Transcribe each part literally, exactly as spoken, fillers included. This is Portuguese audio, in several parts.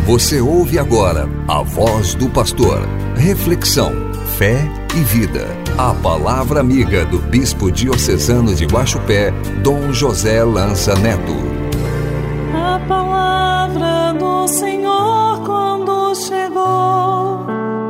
Você ouve agora a voz do pastor. Reflexão, fé e vida. A palavra amiga do bispo diocesano de Guaxupé, Dom José Lança Neto. A palavra do Senhor quando chegou,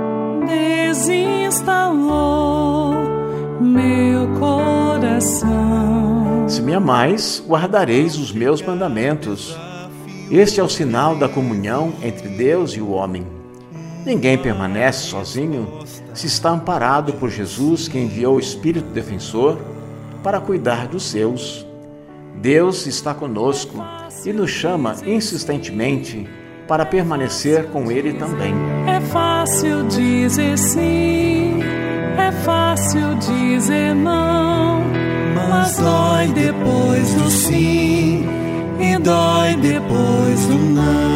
desinstalou meu coração. Se me amais, guardareis os meus mandamentos. Este é o sinal da comunhão entre Deus e o homem. Ninguém permanece sozinho se está amparado por Jesus, que enviou o Espírito Defensor para cuidar dos seus. Deus está conosco e nos chama insistentemente para permanecer com Ele também. É fácil dizer sim, é fácil dizer não, mas dói depois do sim e dói depois do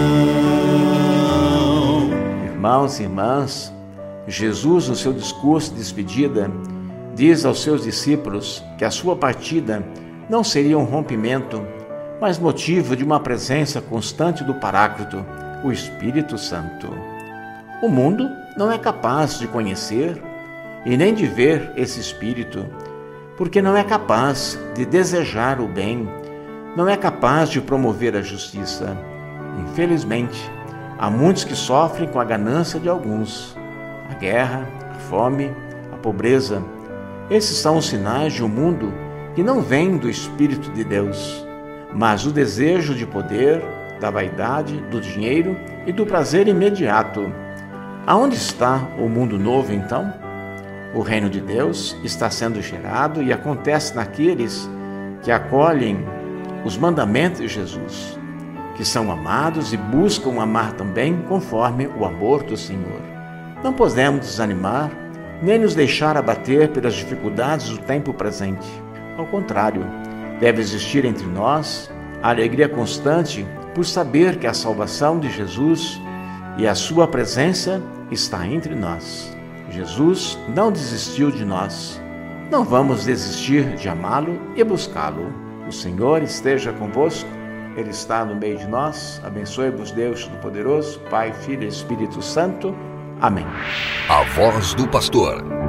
não. Irmãos e irmãs, Jesus, no seu discurso de despedida, diz aos seus discípulos que a sua partida não seria um rompimento, mas motivo de uma presença constante do Paráclito, o Espírito Santo. O mundo não é capaz de conhecer e nem de ver esse Espírito, porque não é capaz de desejar o bem, não é capaz de promover a justiça. Infelizmente, há muitos que sofrem com a ganância de alguns, a guerra, a fome, a pobreza. Esses são os sinais de um mundo que não vem do Espírito de Deus, mas do desejo de poder, da vaidade, do dinheiro e do prazer imediato. Aonde está o mundo novo, então? O reino de Deus está sendo gerado e acontece naqueles que acolhem os mandamentos de Jesus, que são amados e buscam amar também conforme o amor do Senhor. Não podemos desanimar, nem nos deixar abater pelas dificuldades do tempo presente. Ao contrário, deve existir entre nós a alegria constante por saber que a salvação de Jesus e a sua presença está entre nós. Jesus não desistiu de nós. Não vamos desistir de amá-lo e buscá-lo. O Senhor esteja convosco. Ele está no meio de nós. Abençoe-vos, Deus Todo-Poderoso, Pai, Filho e Espírito Santo. Amém. A voz do pastor,